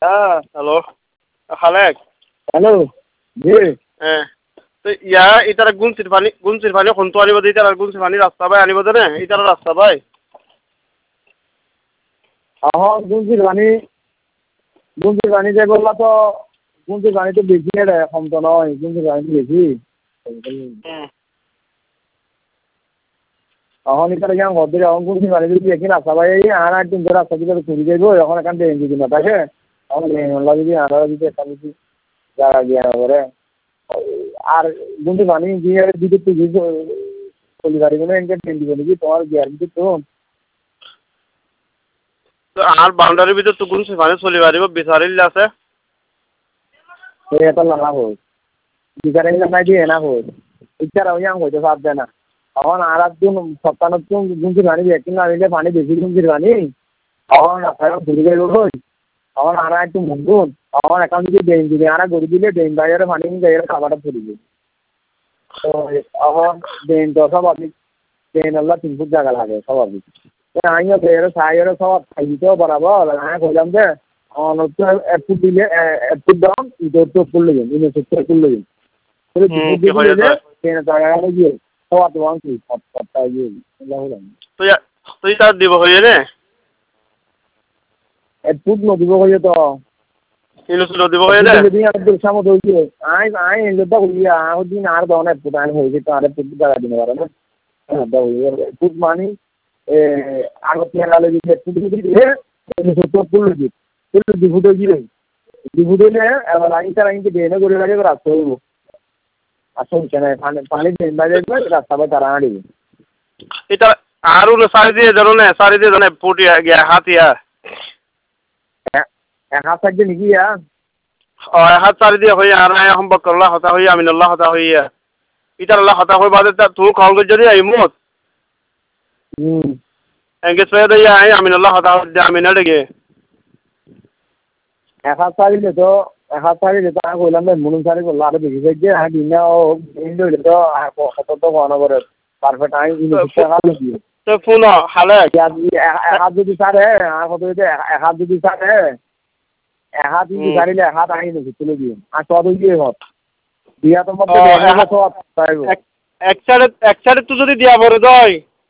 hello Khalek hello জি তো ইয়া ইতারা গুনসির পানি কোনটো আনিব দে ইতারা গুনসির পানি রাস্তা বাই আনিব দে না ইতারা রাস্তা বাই গুনসির পানি যে বললা তো গুনসির পানি তো বেশি রে কম তো নয় গুনসির পানি বেশি এখন ইতারা কেমন ঘর এখন গুনসির পানি যদি একই রাস্তা পাই আর একদিন ধরে রাস্তা দিকে চুরি যাইব এখন এখান ট্রেন যদি না থাকে এখন ট্রেন যদি আনারা যদি একটা যদি যারা গিয়ে করে আর গুনসির পানি দিয়ে দিকে তুই চলি পারিব না এনকে ট্রেন দিব নাকি তোমার গিয়ার দিকে তো আর বাউন্ডারির ভিতর তো গুনসির পানি চলি পারিব বিচারিল আছে এটা লানা হই বিচারিল নাই দিয়ে না হই ইচ্ছারা ইয়াং হইতে পারবে না এখন আর একদিন সপ্তাহ গুনসির পানি একদিন আনিলে পানি বেশি গুনসির পানি এখন আপনারা ঘুরে গেল হই এখন আর একটু মুগুন এখন এখন যদি ড্রেন দিবে আর গড়ি দিলে ড্রেন বাইরে পানি যাই খাবারটা পড়িবে তো এখন ড্রেন তো স্বাভাবিক ড্রেন হল্লা 3 ফুট জায়গা লাগে স্বাভাবিক আমিও বেরো সাইয়েরও সব খাইতেও বরাবর আমি কইলাম যে অনত্য এক ফুট দিলে এক ফুট দাম ইটোর তো ফুল লাগবে ইনো সত্তর ফুল লাগবে ট্রেনের জায়গা গিয়ে সব তোমার কি সপ্তাহে গিয়ে তুই তার দিব হয়ে রে এক ফুট নদীব হয়ে তো ইনো দিব হয়ে রে সামত হয়েছে আই এনলোটা হইয়া দিন আর দন এক ফুট আইন হয়েছে তো আর ফুট জায়গা দিনে পারে না ফুট মানি আগত লালে যদি এক ফুট দিলে সত্তর ফুল লাগবে দুই ফুট গিয়ে দুই ফুট হলে এবার আইনটার আইনকে ড্রেনে করে লাগে রাস্তা হইব আসুন কেন পানি ড্রেন বাইরে রাস্তা পাই তারা আনিবে এটা আর উনো সারি দিয়ে জানো না সারি দিয়ে জানো ফুট গিয়া হাত ইয়া এক হাত থাকবে নাকি ইয়া হাত সারি দিয়ে হই আর আয় সম্পর্ক আল্লাহ হতা হই আমিনুল্লাহ হতা হইয়া ইতার আল্লাহ হতা হই বাদে তা তুই কল করে যদি আইমত এঙ্গেজ হয়ে দেয় আই আমিনুল্লাহ হতা হই আমিনা ডেকে এক হাত সারিলে তো আমি কইলাম মুনুম সারি করলো আরো বেশি থাকবে আর দিনে ও হইলে তো কত তো গণনা করে পারফেক্ট আমি তো ফোন হালে এক হাত যদি সারে আর কত হইতে এক হাত যদি সারে এক হাত যদি সারিলে এক হাত আই নাকি তুলে দিয়ে আর কত দিয়ে হত দিয়া তোমার এক সাইডে তো যদি দিয়া পরে দেয়